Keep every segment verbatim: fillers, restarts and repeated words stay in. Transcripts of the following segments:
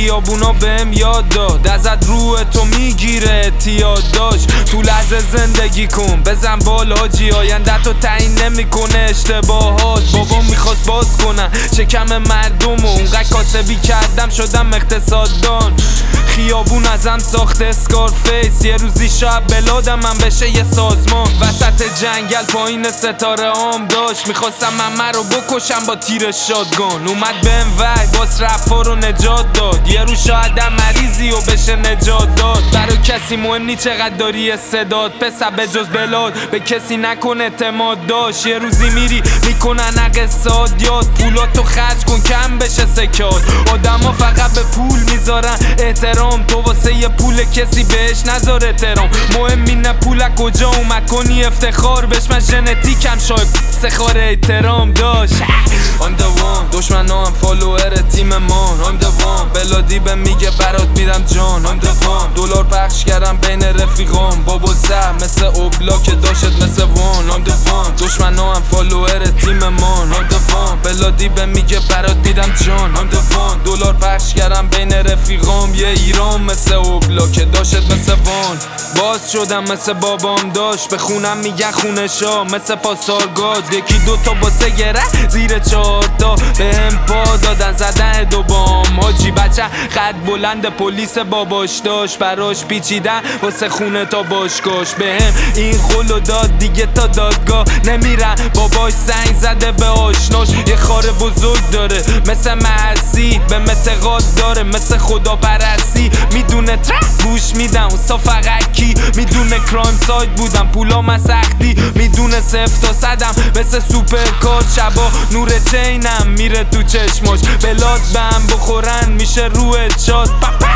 خیابونا بهم یاد داد ازت روح تو میگیره اعتیاد داشت. تو لحظه زندگی کن بزن بال حاجی، آینده تو تعیین نمیکنه اشتباهات. بابا میخواست باز کنم شکم مردم و اونقدر کاسبی کردم شدم اقتصاددان. خیابون ازم ساخت اسکارفیس، یه روزی شاید بلادم من بشه یه سازمان. وسط جنگل پایین ستاره عام داشت، میخواستم ممه رو بکشم با تیر شاتگان. اومد بهم وای باز رفا رو نجات داد، یه رو شاید مریضی و بشه نجات داد. برای کسی مهم نی چقدر داری استعداد، پسر به جز بلاد به کسی نکن اعتماد داشت. یه روزی میری میکنن اقتصاد یاد، پولاتو خرج کن کم بشه سکات. آدما فقط به پول میذارن احترام، تو واسه یه پول کسی بهش نذار احترام. مهم اینه پول کجا اومد کنی افتخار بهش، من ژنتیکم شاید سخار احترام داشت. I'm the one دشمنا هم فالوور تیم مان. I'm the one بلادی به میگه برات میرم جان. I'm the one دلار پخش کردم بین رفیقام، بابل سر مثل اوبلا که داشت مثل وان. I'm the one دشمنا هم فالوور تیم مان. I'm the one بلادی به میگه برات میرم جان. I'm the one دلار پخش کردم بین رفیقام، یه ایران مثل اوبلا که داشت مثل وان. باز شدم مثل بابام داشت، به خونم میگن خونشا مثل پاسارگاد. یکی دوتا باسه گره زیر چهارتا به هم پا دادن زدن دو بام. حاجی بچه خط بلند پلیس باباش داشت، براش پیچیدن واسه خونه تا باشگاش. به هم این قولو داد دیگه تا دادگاه نمیرن، باباش سنگ زده به آشناش. یه خار بزرگ داره مثل محسی، به متقاد داره مثل خدا پرستی. میدونه ترک گوش میدم اون فقط کی میدونه کرایم سایت بودم پولا من سختی. میدونه صفر تا صدم مثل سوپر کار، شبا نور چینم میره تو چشماش. بلاد بهم بخورن میشه روحت شاد،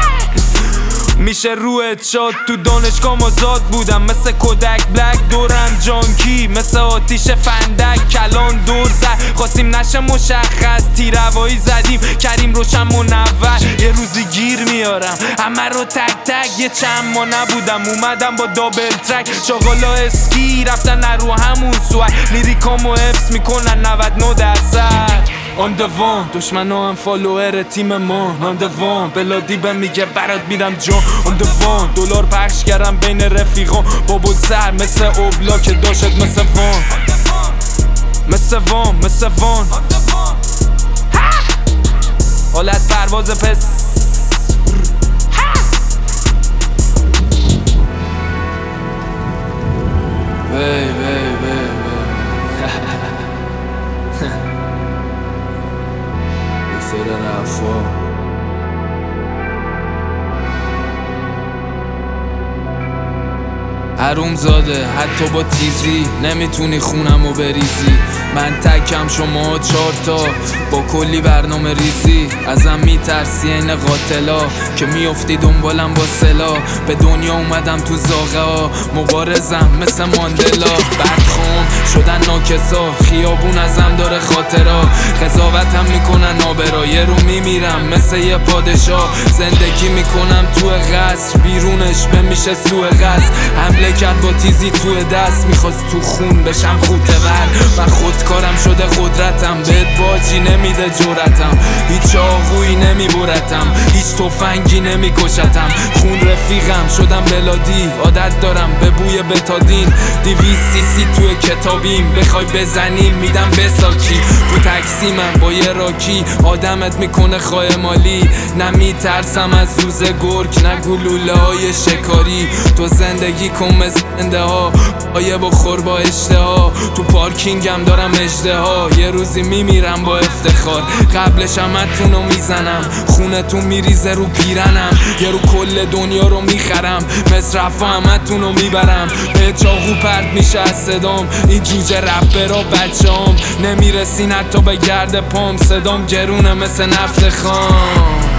میشه روحت شاد. تو دانشگاه مازاد بودم مثل کودک بلک، دورم جانکی مثل آتیش فندک. کلان دور زد خواستیم نشه مشخص، تیروایی زدیم کریم روشن منور. یه روزی گیر میارم همه رو تک تک، یه چند ما نبودم اومدم با دابل ترک. شاغالا اسکی رفتن رو همون سوال، لیریکامو حفظ میکنن نود و نه درصد. I'm the one دشمنا هم فالوور تیم ما. I'm the one بلادی به میگه برات میرم جان. I'm the one دلار پخش کردم بین رفیقان، بابل سر مثل اوبلا که داشت مثل وان. مثل وان مثل وان حالت پرواز پس. وی وی وی حروم زاده حتی با تیزی نمیتونی خونمو بریزی. من تکم شما چارتا با کلی برنامه ریزی. ازم میترسی این قاتلا که میافتی دنبالم با سلا. به دنیا اومدم تو زاغه ها مبارزم مثل ماندلا. بدخوام شدن ناکسا خیابون ازم داره خاطرا. قضاوتم میکنن آبرا، یه رو میمیرم مثل یه پادشاه. زندگی میکنم تو قصر بیرونش بمیشه سوء قصد. حمله کرد با تیزی تو دست، میخواست تو خون بشم خوتور. و خودکارم شده قدرتم، بهت باجی نمیده جرأتم. هیچ آقویی نمیبرتم، هیچ تفنگی نمیکشتم. خون رفیقم شدم بلادی، عادت دارم به بوی بتادین. دیویس سی سی توی کتابیم، بخوای بزنیم میدم بساکی. تو تکسی من با یه راکی آدمت میکنه خواه مالی. نمیترسم از زوز گرگ نه گلوله های شکاری. تو زندگی کن مزنده ها آیه بخور با اشتها. تو پارکینگم دارم اجده ها، یه روزی میمیرم با افتخار. قبلش همتونو میزنم، خونتون میریزه رو پیرنم. یه رو کل دنیا رو میخرم، مصرفا همتونو میبرم. به چاقو پرد میشه از صدام، این جوجه رپرا بچه‌ام. نمیرسین حتی به گرد پام، صدام گرونه مثل نفت خام.